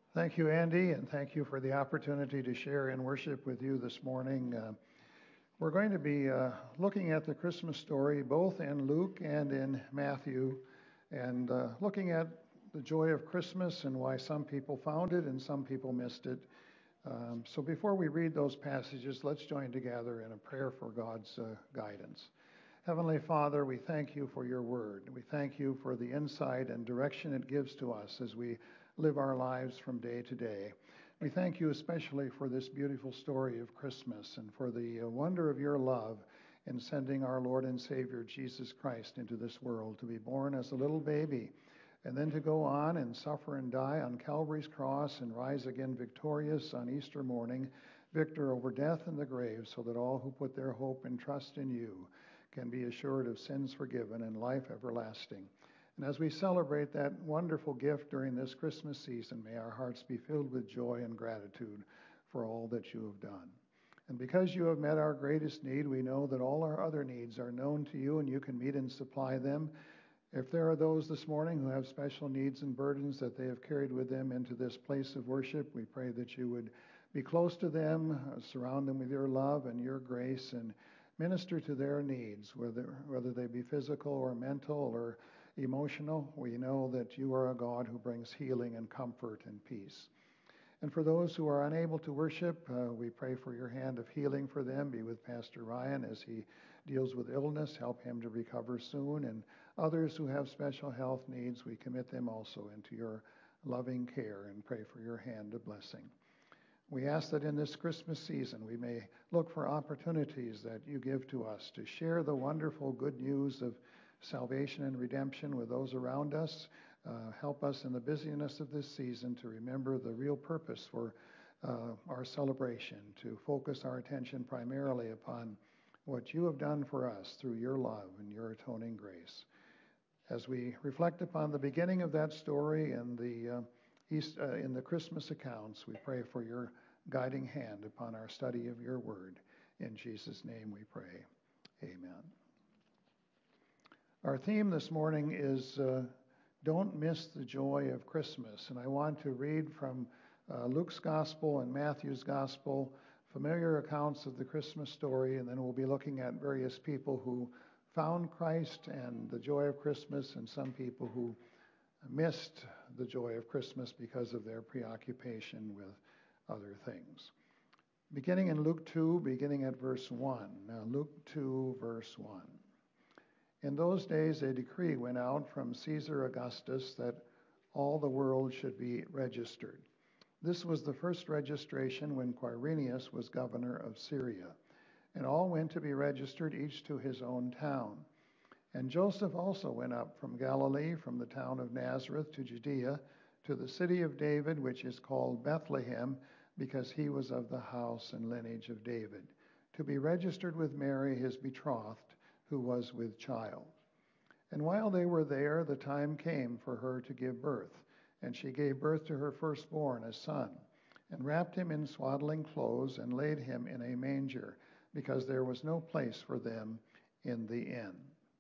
Thank you, Andy, and thank you for the opportunity to share in worship with you this morning. We're going to be looking at the Christmas story both in Luke and in Matthew, and looking at the joy of Christmas and why some people found it and some people missed it. So before we read those passages, let's join together in a prayer for God's guidance. Heavenly Father, we thank you for your word. We thank you for the insight and direction it gives to us as we live our lives from day to day. We thank you especially for this beautiful story of Christmas and for the wonder of your love in sending our Lord and Savior Jesus Christ into this world to be born as a little baby and then to go on and suffer and die on Calvary's cross and rise again victorious on Easter morning, victor over death and the grave, so that all who put their hope and trust in you can be assured of sins forgiven and life everlasting. And as we celebrate that wonderful gift during this Christmas season, may our hearts be filled with joy and gratitude for all that you have done. And because you have met our greatest need, we know that all our other needs are known to you and you can meet and supply them. If there are those this morning who have special needs and burdens that they have carried with them into this place of worship, we pray that you would be close to them, surround them with your love and your grace, and minister to their needs, whether they be physical or mental or emotional. We know that you are a God who brings healing and comfort and peace. And for those who are unable to worship, we pray for your hand of healing for them. Be with Pastor Ryan as he deals with illness. Help him to recover soon. And others who have special health needs, we commit them also into your loving care and pray for your hand of blessing. We ask that in this Christmas season we may look for opportunities that you give to us to share the wonderful good news of salvation and redemption with those around us. Help us in the busyness of this season to remember the real purpose for our celebration, to focus our attention primarily upon what you have done for us through your love and your atoning grace. As we reflect upon the beginning of that story and in the Christmas accounts, we pray for your guiding hand upon our study of your word. In Jesus' name we pray. Amen. Our theme this morning is Don't Miss the Joy of Christmas. And I want to read from Luke's Gospel and Matthew's Gospel, familiar accounts of the Christmas story, and then we'll be looking at various people who found Christ and the joy of Christmas, and some people who missed the joy of Christmas because of their preoccupation with other things. Beginning in Luke 2, beginning at verse 1. Now, Luke 2, verse 1. In those days, a decree went out from Caesar Augustus that all the world should be registered. This was the first registration when Quirinius was governor of Syria, and all went to be registered, each to his own town. And Joseph also went up from Galilee, from the town of Nazareth to Judea, to the city of David, which is called Bethlehem, because he was of the house and lineage of David, to be registered with Mary, his betrothed, who was with child. And while they were there, the time came for her to give birth. And she gave birth to her firstborn, a son, and wrapped him in swaddling clothes and laid him in a manger, because there was no place for them in the inn.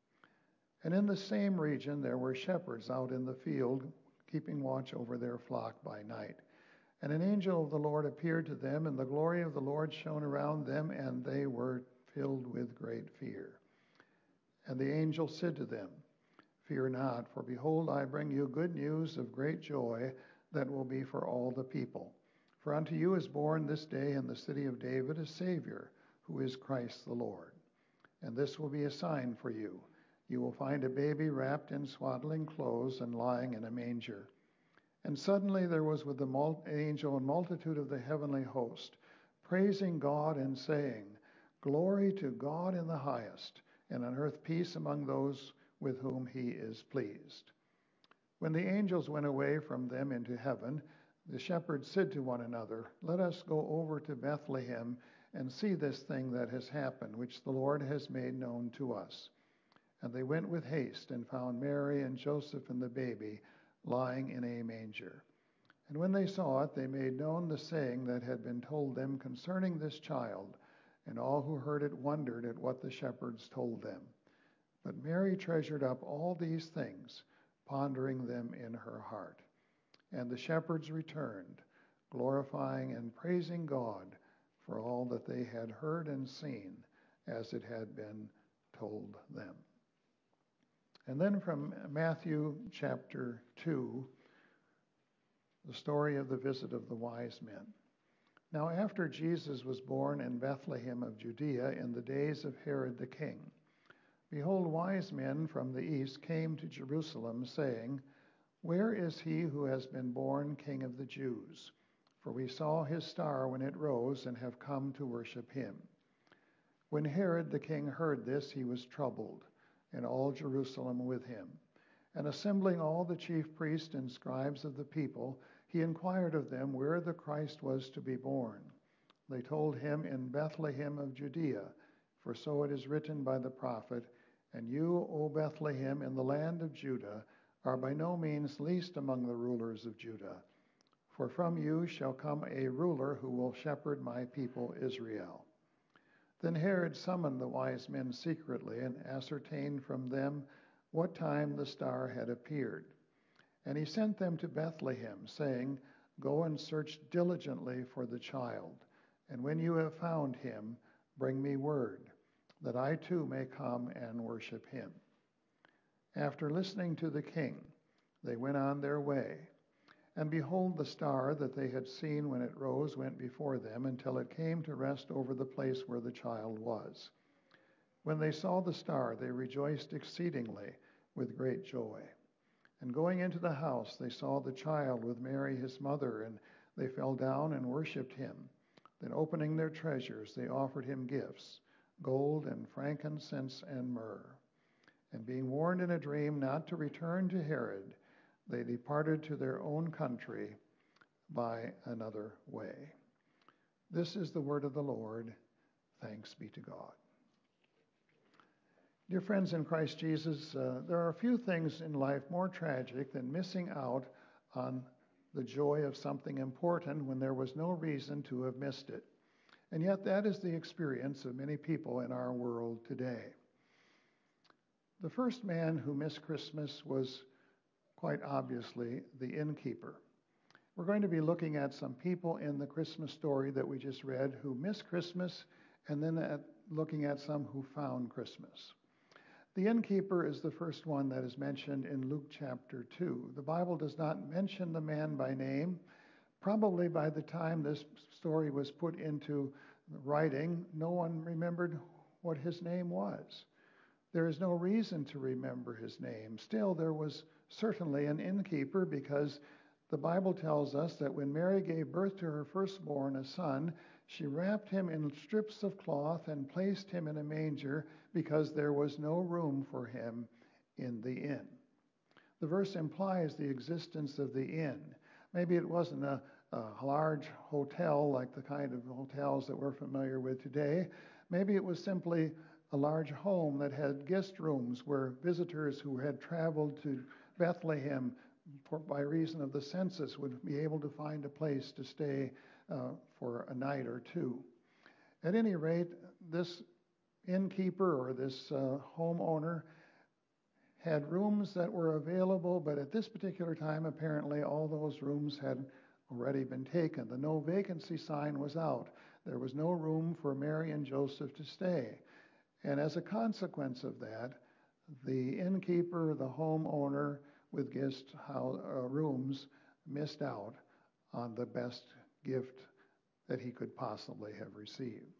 And in the same region there were shepherds out in the field, keeping watch over their flock by night. And an angel of the Lord appeared to them, and the glory of the Lord shone around them, and they were filled with great fear. And the angel said to them, Fear not, for behold, I bring you good news of great joy that will be for all the people. For unto you is born this day in the city of David a Savior, who is Christ the Lord. And this will be a sign for you. You will find a baby wrapped in swaddling clothes and lying in a manger. And suddenly there was with the angel a multitude of the heavenly host, praising God and saying, Glory to God in the highest, and on earth peace among those with whom he is pleased. When the angels went away from them into heaven, the shepherds said to one another, Let us go over to Bethlehem and see this thing that has happened, which the Lord has made known to us. And they went with haste and found Mary and Joseph and the baby lying in a manger. And when they saw it, they made known the saying that had been told them concerning this child, and all who heard it wondered at what the shepherds told them. But Mary treasured up all these things, pondering them in her heart. And the shepherds returned, glorifying and praising God for all that they had heard and seen as it had been told them. And then from Matthew chapter 2, the story of the visit of the wise men. Now after Jesus was born in Bethlehem of Judea in the days of Herod the king, behold, wise men from the east came to Jerusalem, saying, Where is he who has been born King of the Jews? For we saw his star when it rose and have come to worship him. When Herod the king heard this, he was troubled, and all Jerusalem with him. And assembling all the chief priests and scribes of the people, he inquired of them where the Christ was to be born. They told him, In Bethlehem of Judea, for so it is written by the prophet, And you, O Bethlehem, in the land of Judah, are by no means least among the rulers of Judah. For from you shall come a ruler who will shepherd my people Israel. Then Herod summoned the wise men secretly and ascertained from them what time the star had appeared. And he sent them to Bethlehem, saying, Go and search diligently for the child, and when you have found him, bring me word, that I too may come and worship him. After listening to the king, they went on their way. And behold, the star that they had seen when it rose went before them until it came to rest over the place where the child was. When they saw the star, they rejoiced exceedingly with great joy. And going into the house, they saw the child with Mary his mother, and they fell down and worshipped him. Then opening their treasures, they offered him gifts, gold and frankincense and myrrh. And being warned in a dream not to return to Herod, they departed to their own country by another way. This is the word of the Lord. Thanks be to God. Dear friends in Christ Jesus, there are few things in life more tragic than missing out on the joy of something important when there was no reason to have missed it. And yet that is the experience of many people in our world today. The first man who missed Christmas was quite obviously the innkeeper. We're going to be looking at some people in the Christmas story that we just read who missed Christmas, and then looking at some who found Christmas. The innkeeper is the first one that is mentioned in Luke chapter 2. The Bible does not mention the man by name. Probably by the time this story was put into writing, no one remembered what his name was. There is no reason to remember his name. Still, there was certainly an innkeeper, because the Bible tells us that when Mary gave birth to her firstborn, a son, she wrapped him in strips of cloth and placed him in a manger because there was no room for him in the inn. The verse implies the existence of the inn. Maybe it wasn't a large hotel like the kind of hotels that we're familiar with today. Maybe it was simply a large home that had guest rooms where visitors who had traveled to Bethlehem by reason of the census would be able to find a place to stay for a night or two. At any rate, this innkeeper or this homeowner had rooms that were available, but at this particular time, apparently all those rooms had already been taken. The no vacancy sign was out. There was no room for Mary and Joseph to stay. And as a consequence of that, the innkeeper, the homeowner with guest rooms, missed out on the best gift that he could possibly have received.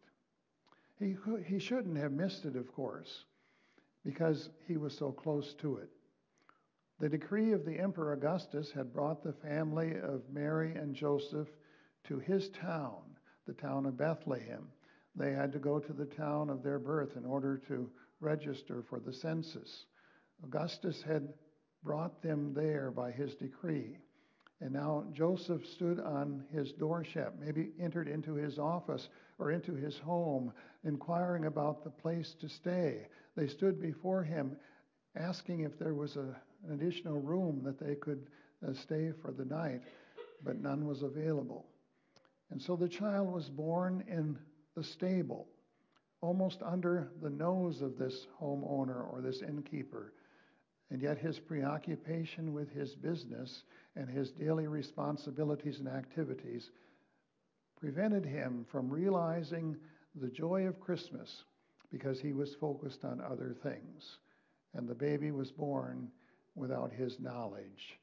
He shouldn't have missed it, of course, because he was so close to it. The decree of the Emperor Augustus had brought the family of Mary and Joseph to his town, the town of Bethlehem. They had to go to the town of their birth in order to register for the census. Augustus had brought them there by his decree. And now Joseph stood on his doorstep, maybe entered into his office or into his home, inquiring about the place to stay. They stood before him, asking if there was an additional room that they could stay for the night, but none was available. And so the child was born in the stable, almost under the nose of this homeowner or this innkeeper. And yet his preoccupation with his business and his daily responsibilities and activities prevented him from realizing the joy of Christmas because he was focused on other things. And the baby was born without his knowledge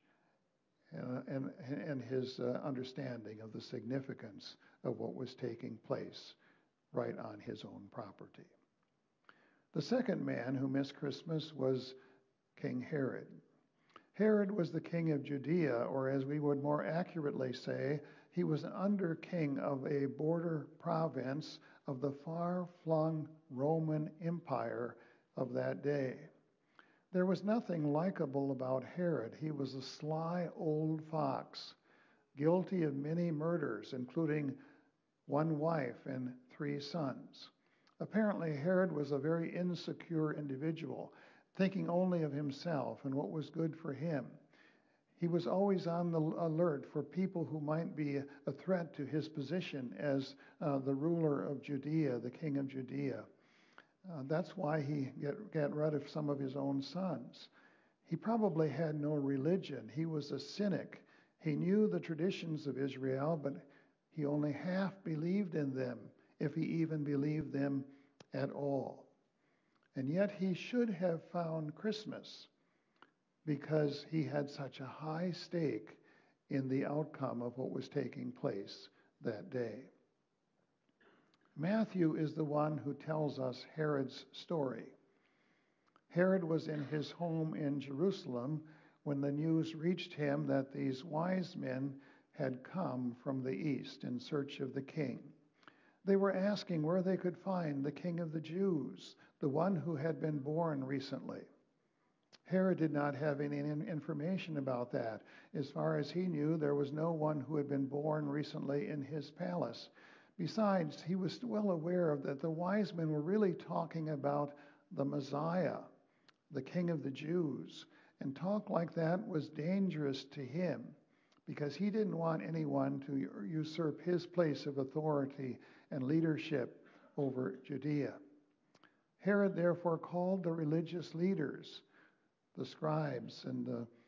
and his understanding of the significance of what was taking place right on his own property. The second man who missed Christmas was King Herod. Herod was the king of Judea, or as we would more accurately say, he was an under king of a border province of the far-flung Roman Empire of that day. There was nothing likable about Herod. He was a sly old fox, guilty of many murders, including one wife and 3 sons. Apparently, Herod was a very insecure individual, thinking only of himself and what was good for him. He was always on the alert for people who might be a threat to his position as the ruler of Judea, the king of Judea. That's why he got rid of some of his own sons. He probably had no religion. He was a cynic. He knew the traditions of Israel, but he only half believed in them, if he even believed them at all. And yet he should have found Christmas because he had such a high stake in the outcome of what was taking place that day. Matthew is the one who tells us Herod's story. Herod was in his home in Jerusalem when the news reached him that these wise men had come from the east in search of the king. They were asking where they could find the King of the Jews, the one who had been born recently. Herod did not have any information about that. As far as he knew, there was no one who had been born recently in his palace. Besides, he was well aware that the wise men were really talking about the Messiah, the King of the Jews. And talk like that was dangerous to him because he didn't want anyone to usurp his place of authority and leadership over Judea. Herod therefore called the religious leaders, the scribes and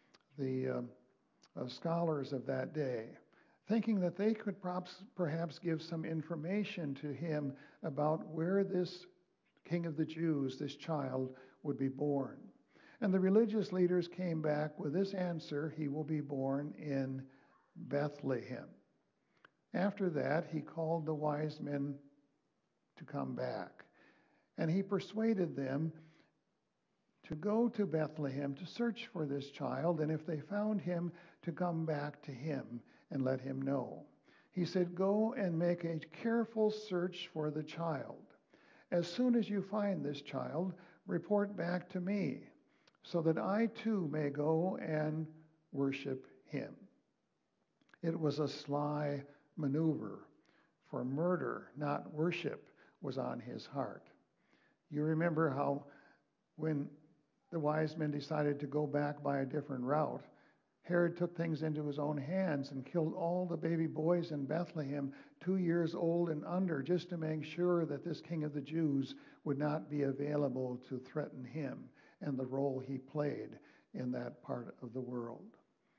the scholars of that day, thinking that they could perhaps give some information to him about where this King of the Jews, this child, would be born. And the religious leaders came back with this answer: he will be born in Bethlehem. After that, he called the wise men to come back, and he persuaded them to go to Bethlehem to search for this child, and if they found him, to come back to him and let him know. He said, "Go and make a careful search for the child. As soon as you find this child, report back to me, so that I too may go and worship him." It was a sly maneuver, for murder, not worship, was on his heart. You remember how when the wise men decided to go back by a different route, Herod took things into his own hands and killed all the baby boys in Bethlehem, 2 years old and under, just to make sure that this King of the Jews would not be available to threaten him and the role he played in that part of the world.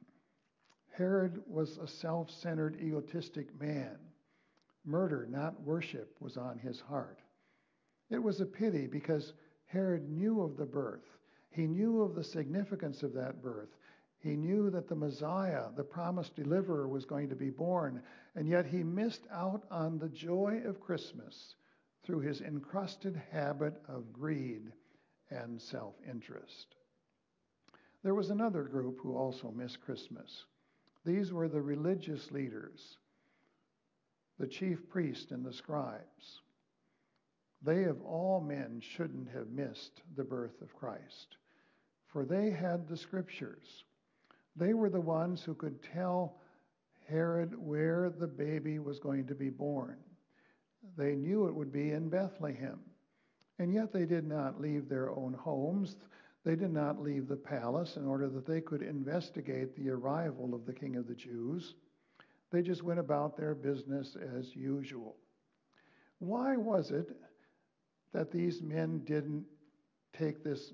Herod was a self-centered, egotistic man. Murder, not worship, was on his heart. It was a pity because Herod knew of the birth. He knew of the significance of that birth. He knew that the Messiah, the promised deliverer, was going to be born, and yet he missed out on the joy of Christmas through his encrusted habit of greed and self-interest. There was another group who also missed Christmas. These were the religious leaders, the chief priest and the scribes. They of all men shouldn't have missed the birth of Christ, for they had the scriptures. They were the ones who could tell Herod where the baby was going to be born. They knew it would be in Bethlehem, and yet they did not leave their own homes. They did not leave the palace in order that they could investigate the arrival of the King of the Jews. They just went about their business as usual. Why was it that these men didn't take this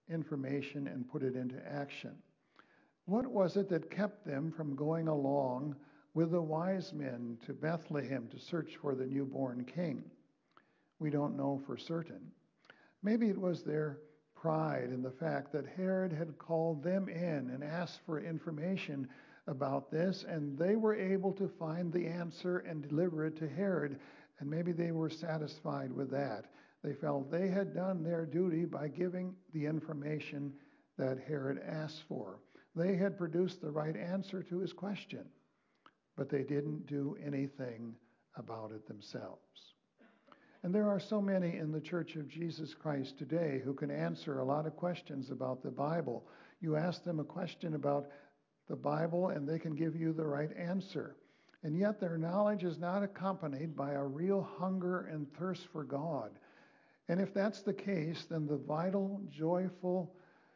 information and put it into action. What was it that kept them from going along with the wise men to Bethlehem to search for the newborn king? We don't know for certain. Maybe it was their pride in the fact that Herod had called them in and asked for information about this, and they were able to find the answer and deliver it to Herod, and maybe they were satisfied with that. They felt they had done their duty by giving the information that Herod asked for. They had produced the right answer to his question, but they didn't do anything about it themselves. And there are so many in the Church of Jesus Christ today who can answer a lot of questions about the Bible. You ask them a question about the Bible and they can give you the right answer. And yet their knowledge is not accompanied by a real hunger and thirst for God. And if that's the case, then the vital, joyful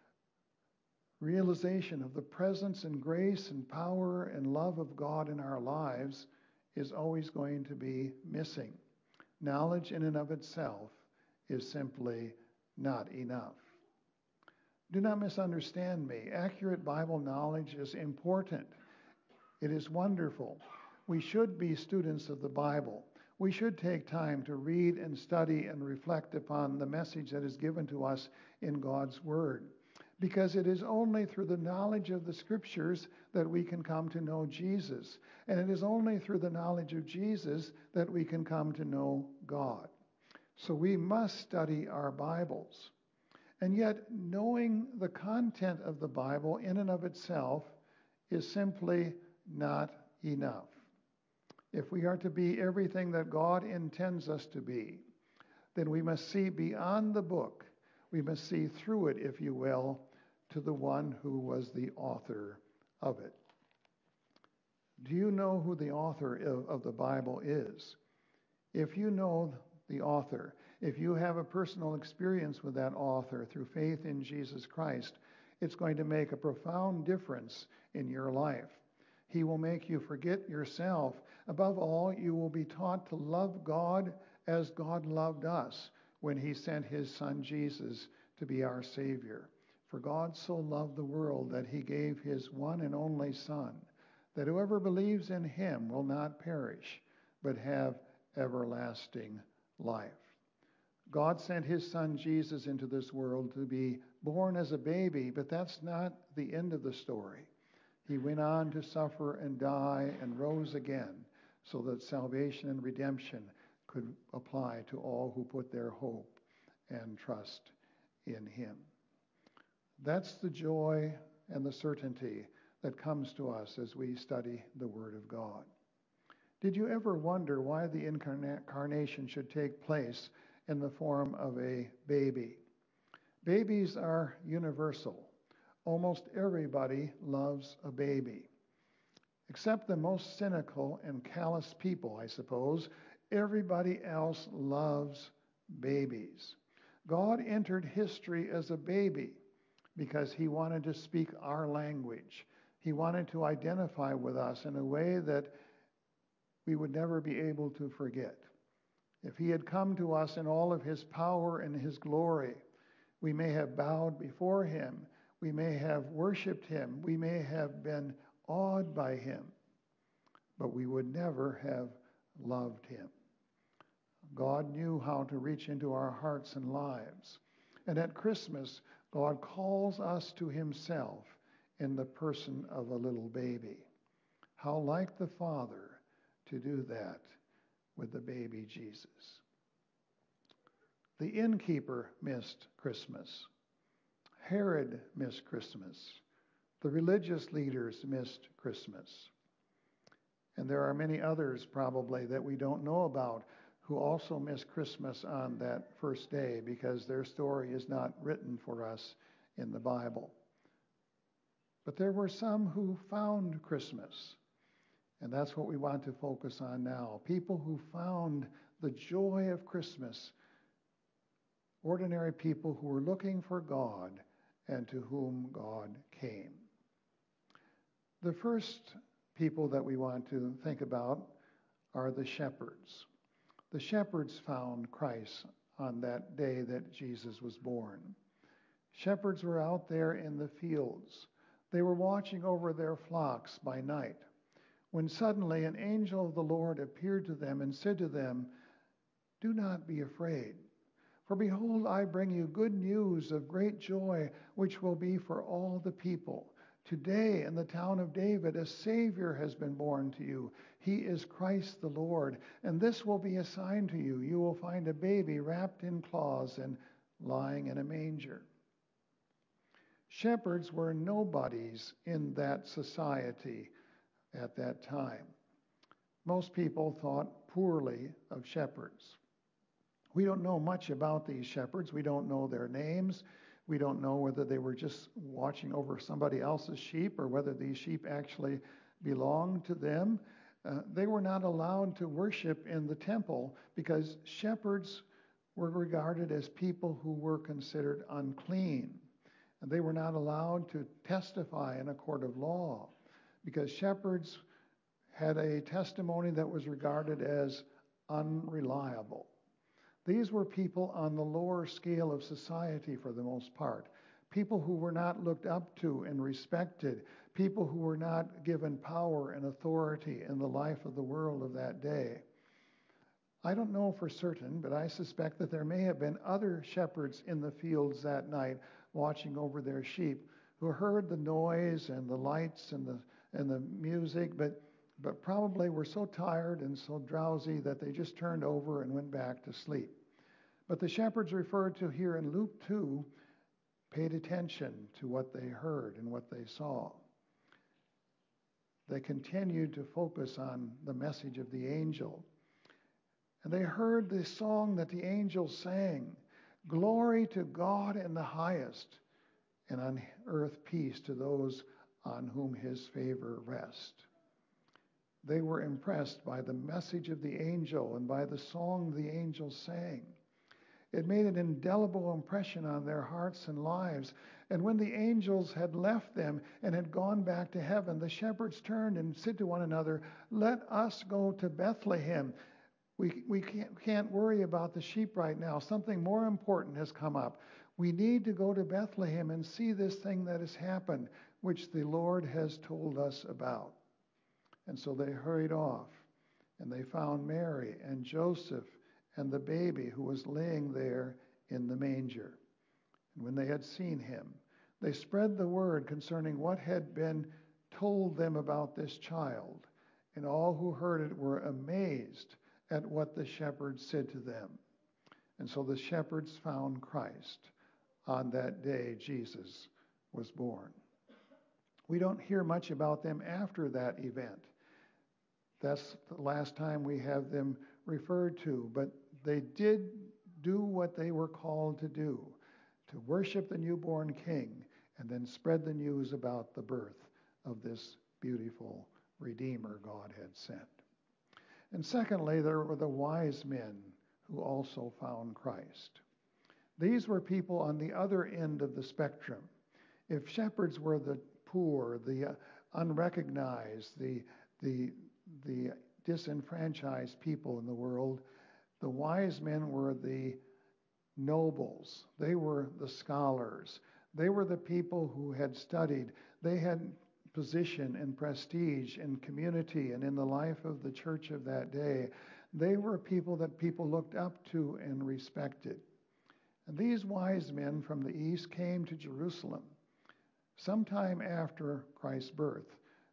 realization of the presence and grace and power and love of God in our lives is always going to be missing. Knowledge in and of itself is simply not enough. Do not misunderstand me. Accurate Bible knowledge is important. It is wonderful. We should be students of the Bible. We should take time to read and study and reflect upon the message that is given to us in God's Word, because it is only through the knowledge of the Scriptures that we can come to know Jesus. And it is only through the knowledge of Jesus that we can come to know God. So we must study our Bibles. And yet, knowing the content of the Bible in and of itself is simply not enough. If we are to be everything that God intends us to be, then we must see beyond the book. We must see through it, if you will, to the one who was the author of it. Do you know who the author of the Bible is? If you know the author, if you have a personal experience with that author through faith in Jesus Christ, it's going to make a profound difference in your life. He will make you forget yourself. Above all, you will be taught to love God as God loved us when he sent his Son Jesus to be our Savior. For God so loved the world that he gave his one and only Son, that whoever believes in him will not perish, but have everlasting life. God sent his Son Jesus into this world to be born as a baby, but that's not the end of the story. He went on to suffer and die and rose again so that salvation and redemption could apply to all who put their hope and trust in him. That's the joy and the certainty that comes to us as we study the Word of God. Did you ever wonder why the incarnation should take place in the form of a baby? Babies are universal. Almost everybody loves a baby. Except the most cynical and callous people, I suppose. Everybody else loves babies. God entered history as a baby because he wanted to speak our language. He wanted to identify with us in a way that we would never be able to forget. If he had come to us in all of his power and his glory, we may have bowed before him. We may have worshiped him. We may have been awed by him. But we would never have loved him. God knew how to reach into our hearts and lives. And at Christmas, God calls us to himself in the person of a little baby. How like the Father to do that with the baby Jesus. The innkeeper missed Christmas. Herod missed Christmas. The religious leaders missed Christmas. And there are many others probably that we don't know about who also missed Christmas on that first day because their story is not written for us in the Bible. But there were some who found Christmas. And that's what we want to focus on now. People who found the joy of Christmas. Ordinary people who were looking for God and to whom God came. The first people that we want to think about are the shepherds. The shepherds found Christ on that day that Jesus was born. Shepherds were out there in the fields. They were watching over their flocks by night, when suddenly an angel of the Lord appeared to them and said to them, "Do not be afraid, for behold, I bring you good news of great joy, which will be for all the people. Today in the town of David a Savior has been born to you. He is Christ the Lord, and this will be a sign to you. You will find a baby wrapped in cloths and lying in a manger." Shepherds were nobodies in that society at that time. Most people thought poorly of shepherds. We don't know much about these shepherds. We don't know their names. We don't know whether they were just watching over somebody else's sheep or whether these sheep actually belonged to them. They were not allowed to worship in the temple because shepherds were regarded as people who were considered unclean. And they were not allowed to testify in a court of law because shepherds had a testimony that was regarded as unreliable. These were people on the lower scale of society for the most part, people who were not looked up to and respected, people who were not given power and authority in the life of the world of that day. I don't know for certain, but I suspect that there may have been other shepherds in the fields that night watching over their sheep who heard the noise and the lights and the music, but probably were so tired and so drowsy that they just turned over and went back to sleep. But the shepherds referred to here in Luke 2 paid attention to what they heard and what they saw. They continued to focus on the message of the angel. And they heard the song that the angel sang, "Glory to God in the highest, and on earth peace to those on whom his favor rests." They were impressed by the message of the angel and by the song the angel sang. It made an indelible impression on their hearts and lives. And when the angels had left them and had gone back to heaven, the shepherds turned and said to one another, "Let us go to Bethlehem. We can't worry about the sheep right now. Something more important has come up. We need to go to Bethlehem and see this thing that has happened, which the Lord has told us about." And so they hurried off, and they found Mary and Joseph and the baby who was laying there in the manger. And when they had seen him, they spread the word concerning what had been told them about this child. And all who heard it were amazed at what the shepherds said to them. And so the shepherds found Christ. On that day, Jesus was born. We don't hear much about them after that event. That's the last time we have them referred to. But they did do what they were called to do, to worship the newborn King and then spread the news about the birth of this beautiful Redeemer God had sent. And secondly, there were the wise men who also found Christ. These were people on the other end of the spectrum. If shepherds were the poor, the unrecognized, the disenfranchised people in the world, the wise men were the nobles. They were the scholars. They were the people who had studied. They had position and prestige in community and in the life of the church of that day. They were people that people looked up to and respected. And these wise men from the east came to Jerusalem sometime after Christ's birth,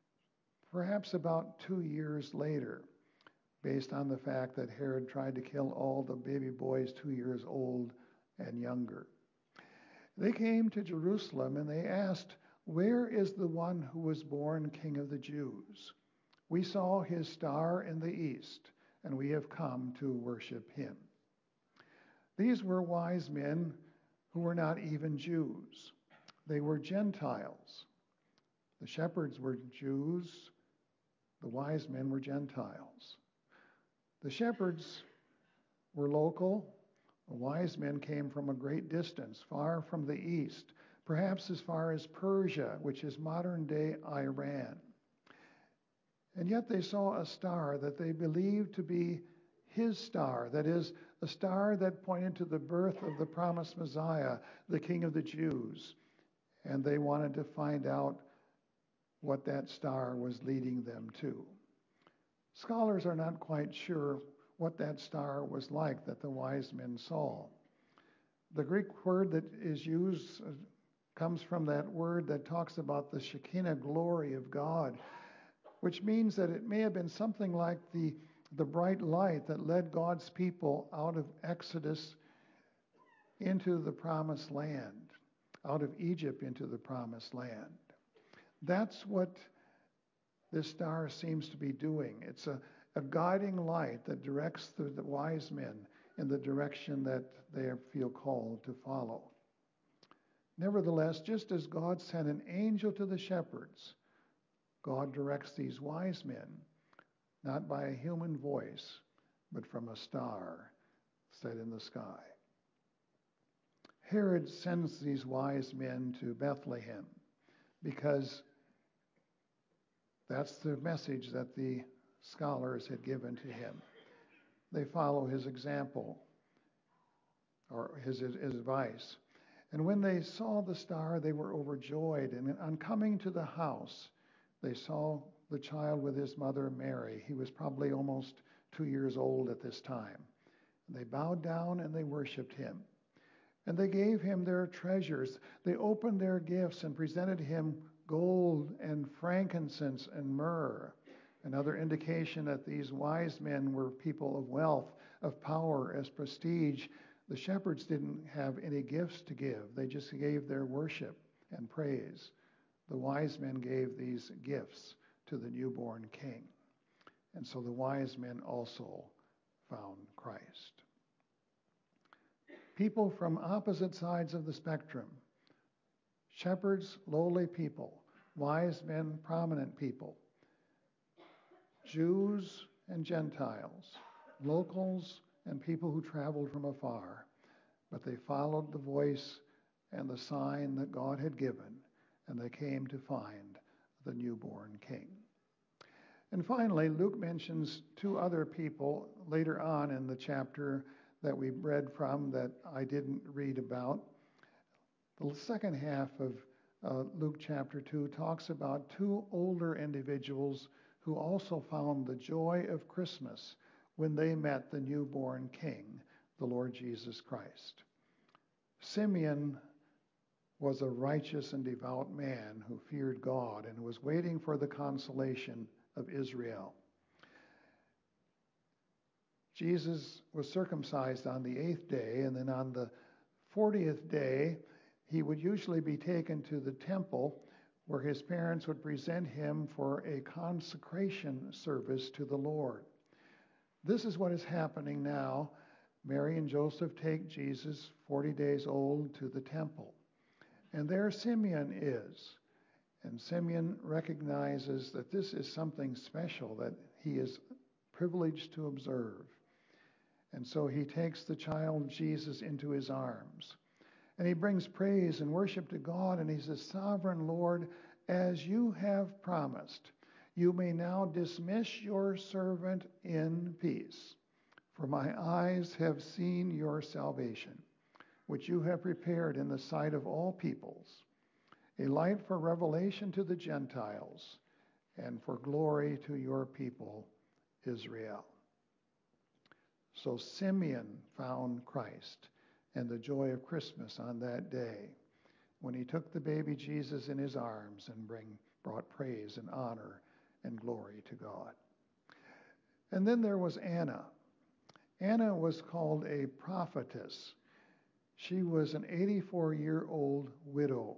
perhaps about 2 years later, based on the fact that Herod tried to kill all the baby boys 2 years old and younger. They came to Jerusalem and they asked, "Where is the one who was born King of the Jews? We saw his star in the east, and we have come to worship him." These were wise men who were not even Jews. They were Gentiles. The shepherds were Jews. The wise men were Gentiles. The shepherds were local. The wise men came from a great distance, far from the east, perhaps as far as Persia, which is modern-day Iran. And yet they saw a star that they believed to be his star, that is, a star that pointed to the birth of the promised Messiah, the King of the Jews. And they wanted to find out what that star was leading them to. Scholars are not quite sure what that star was like that the wise men saw. The Greek word that is used comes from that word that talks about the Shekinah glory of God, which means that it may have been something like the bright light that led God's people out of Exodus into the promised land, out of Egypt into the promised land. That's what this star seems to be doing. It's a guiding light that directs the wise men in the direction that they feel called to follow. Nevertheless, just as God sent an angel to the shepherds, God directs these wise men, not by a human voice, but from a star set in the sky. Herod sends these wise men to Bethlehem because that's the message that the scholars had given to him. They follow his example or his advice. And when they saw the star, they were overjoyed. And on coming to the house, they saw the child with his mother Mary. He was probably almost 2 years old at this time. And they bowed down and they worshiped him. And they gave him their treasures. They opened their gifts and presented him gold and frankincense and myrrh. Another indication that these wise men were people of wealth, of power, as prestige. The shepherds didn't have any gifts to give. They just gave their worship and praise. The wise men gave these gifts to the newborn king. And so the wise men also found Christ. People from opposite sides of the spectrum. Shepherds, lowly people. Wise men, prominent people. Jews and Gentiles. Locals and people who traveled from afar. But they followed the voice and the sign that God had given, and they came to find the newborn king. And finally, Luke mentions two other people later on in the chapter that we read from that I didn't read about. The second half of Luke chapter 2 talks about two older individuals who also found the joy of Christmas when they met the newborn king, the Lord Jesus Christ. Simeon was a righteous and devout man who feared God and was waiting for the consolation of Israel. Jesus was circumcised on the 8th day, and then on the 40th day, he would usually be taken to the temple where his parents would present him for a consecration service to the Lord. This is what is happening now. Mary and Joseph take Jesus, 40 days old, to the temple. And there Simeon is. And Simeon recognizes that this is something special that he is privileged to observe. And so he takes the child Jesus into his arms. And he brings praise and worship to God. And he says, Sovereign Lord, as you have promised, you may now dismiss your servant in peace. For my eyes have seen your salvation, which you have prepared in the sight of all peoples, a light for revelation to the Gentiles and for glory to your people, Israel. So Simeon found Christ and the joy of Christmas on that day when he took the baby Jesus in his arms and brought praise and honor and glory to God. And then there was Anna. Anna was called a prophetess. She was an 84-year-old widow.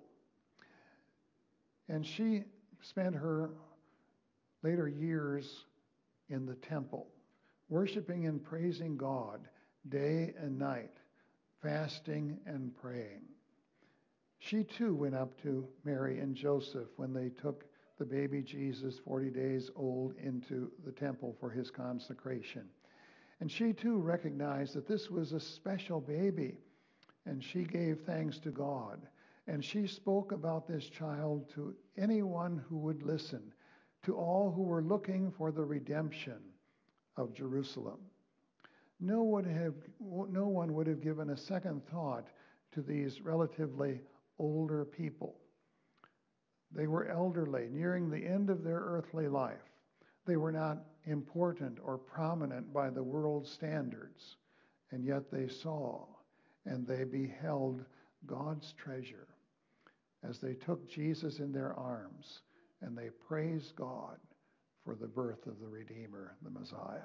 And she spent her later years in the temple, worshiping and praising God day and night, fasting and praying. She too went up to Mary and Joseph when they took the baby Jesus, 40 days old, into the temple for his consecration. And she too recognized that this was a special baby, and she gave thanks to God. And she spoke about this child to anyone who would listen, to all who were looking for the redemption of Jerusalem. no one would have given a second thought to these relatively older people. They were elderly, nearing the end of their earthly life. They were not important or prominent by the world's standards, and yet they saw and they beheld God's treasure as they took Jesus in their arms and they praised God for the birth of the Redeemer, the Messiah.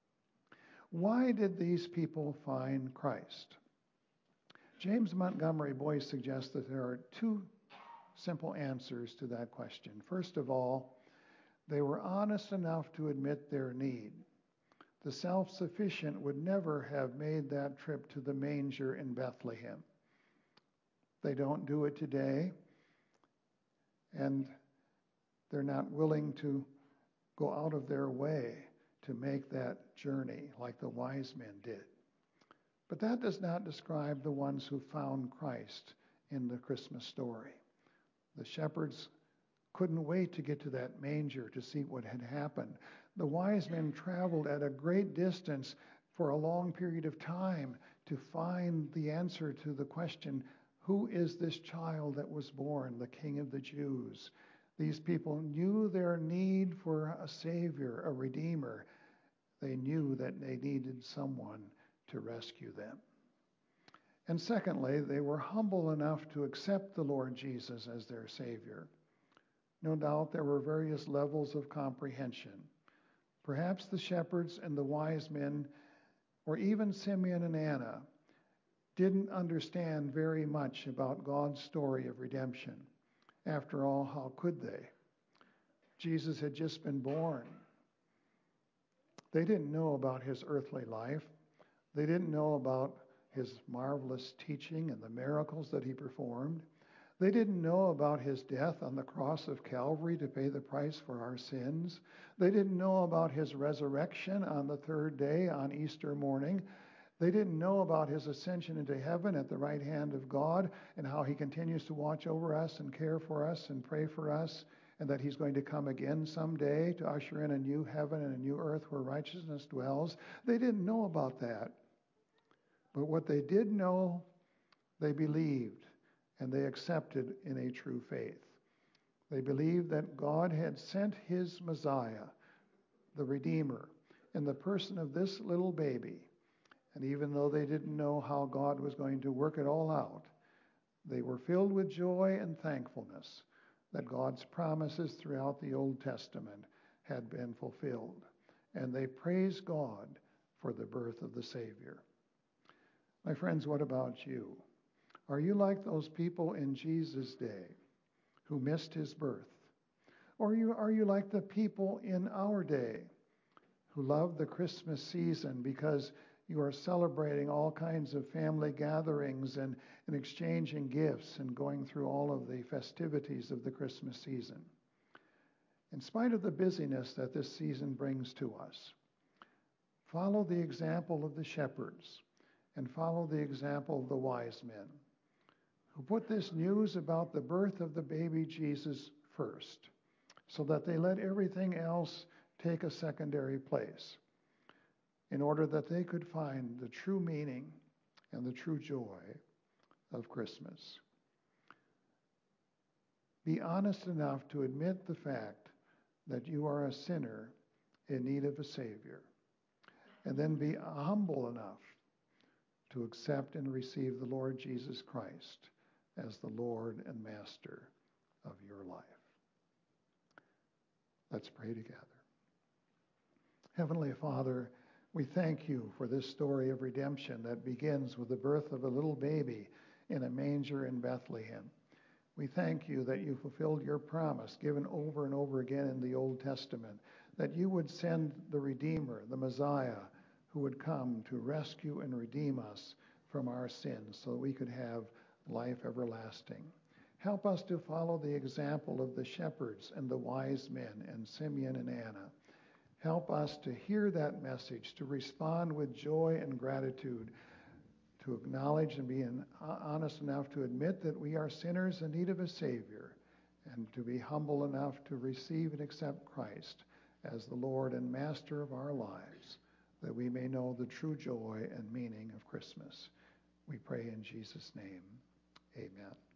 Why did these people find Christ? James Montgomery Boyce suggests that there are two simple answers to that question. First of all, they were honest enough to admit their need. The self-sufficient would never have made that trip to the manger in Bethlehem. They don't do it today, and they're not willing to go out of their way to make that journey like the wise men did. But that does not describe the ones who found Christ in the Christmas story. The shepherds couldn't wait to get to that manger to see what had happened. The wise men traveled at a great distance for a long period of time to find the answer to the question, who is this child that was born, the King of the Jews? These people knew their need for a Savior, a Redeemer. They knew that they needed someone to rescue them. And secondly, they were humble enough to accept the Lord Jesus as their Savior. No doubt there were various levels of comprehension. Perhaps the shepherds and the wise men, or even Simeon and Anna, didn't understand very much about God's story of redemption. After all, how could they? Jesus had just been born. They didn't know about his earthly life. They didn't know about his marvelous teaching and the miracles that he performed. They didn't know about his death on the cross of Calvary to pay the price for our sins. They didn't know about his resurrection on the third day on Easter morning. They didn't know about his ascension into heaven at the right hand of God and how he continues to watch over us and care for us and pray for us, and that he's going to come again someday to usher in a new heaven and a new earth where righteousness dwells. They didn't know about that. But what they did know, they believed, and they accepted in a true faith. They believed that God had sent his Messiah, the Redeemer, in the person of this little baby. And even though they didn't know how God was going to work it all out, they were filled with joy and thankfulness that God's promises throughout the Old Testament had been fulfilled. And they praised God for the birth of the Savior. My friends, what about you? Are you like those people in Jesus' day who missed his birth? Or are you like the people in our day who love the Christmas season because you are celebrating all kinds of family gatherings and exchanging gifts and going through all of the festivities of the Christmas season? In spite of the busyness that this season brings to us, follow the example of the shepherds and follow the example of the wise men who put this news about the birth of the baby Jesus first, so that they let everything else take a secondary place in order that they could find the true meaning and the true joy of Christmas. Be honest enough to admit the fact that you are a sinner in need of a Savior, and then be humble enough to accept and receive the Lord Jesus Christ as the Lord and Master of your life. Let's pray together. Heavenly Father, we thank you for this story of redemption that begins with the birth of a little baby in a manger in Bethlehem. We thank you that you fulfilled your promise given over and over again in the Old Testament, that you would send the Redeemer, the Messiah, who would come to rescue and redeem us from our sins so that we could have life everlasting. Help us to follow the example of the shepherds and the wise men and Simeon and Anna. Help us to hear that message, to respond with joy and gratitude, to acknowledge and be honest enough to admit that we are sinners in need of a Savior, and to be humble enough to receive and accept Christ as the Lord and Master of our lives. that we may know the true joy and meaning of Christmas. We pray in Jesus' name. Amen.